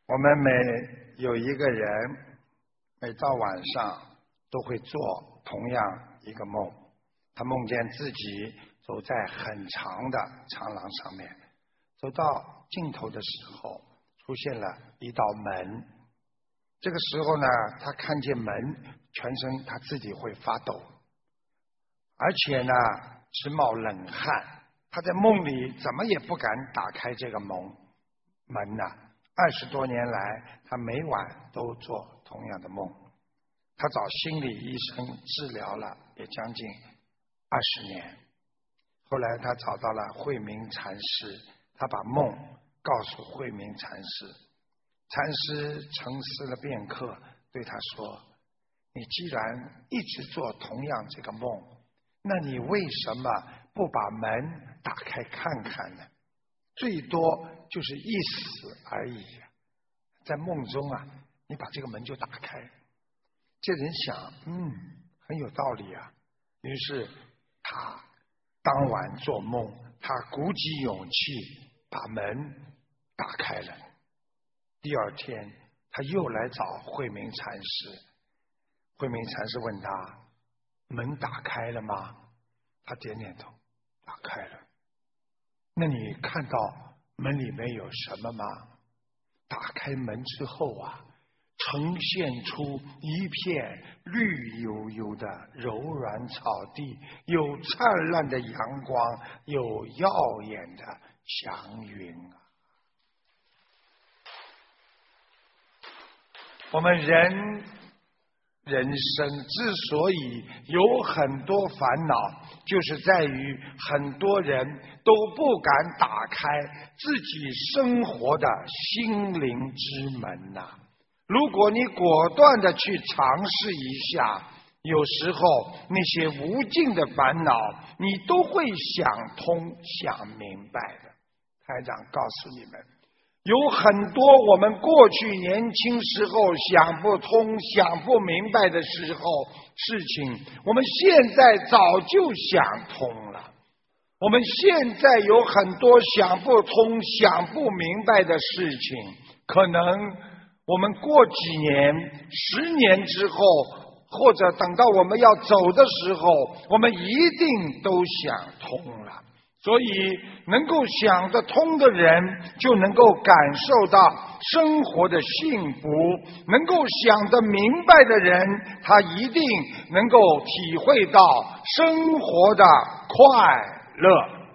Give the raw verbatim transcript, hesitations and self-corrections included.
我们每有一个人，每到晚上都会做同样一个梦，他梦见自己走在很长的长廊上面，走到尽头的时候，出现了一道门。这个时候呢，他看见门，全身他自己会发抖，而且呢直冒冷汗。他在梦里怎么也不敢打开这个门门呢。二十多年来，他每晚都做同样的梦。他找心理医生治疗了，也将近二十年。后来他找到了慧明禅师，他把梦告诉慧明禅师。禅师沉思了片刻，对他说：你既然一直做同样这个梦，那你为什么不把门打开看看呢？最多就是一死而已。在梦中啊，你把这个门就打开。这人想，嗯，很有道理啊。于是他当晚做梦，他鼓起勇气把门打开了。第二天他又来找慧明禅师，慧明禅师问他：门打开了吗？他点点头，打开了。那你看到门里面有什么吗？打开门之后啊，呈现出一片绿油油的柔软草地，有灿烂的阳光，有耀眼的祥云啊。我们人人生之所以有很多烦恼，就是在于很多人都不敢打开自己生活的心灵之门呐、啊。如果你果断的去尝试一下，有时候那些无尽的烦恼，你都会想通想明白的。台长告诉你们，有很多我们过去年轻时候想不通想不明白的时候事情，我们现在早就想通了。我们现在有很多想不通想不明白的事情，可能我们过几年十年之后，或者等到我们要走的时候，我们一定都想通了。所以能够想得通的人，就能够感受到生活的幸福，能够想得明白的人，他一定能够体会到生活的快乐。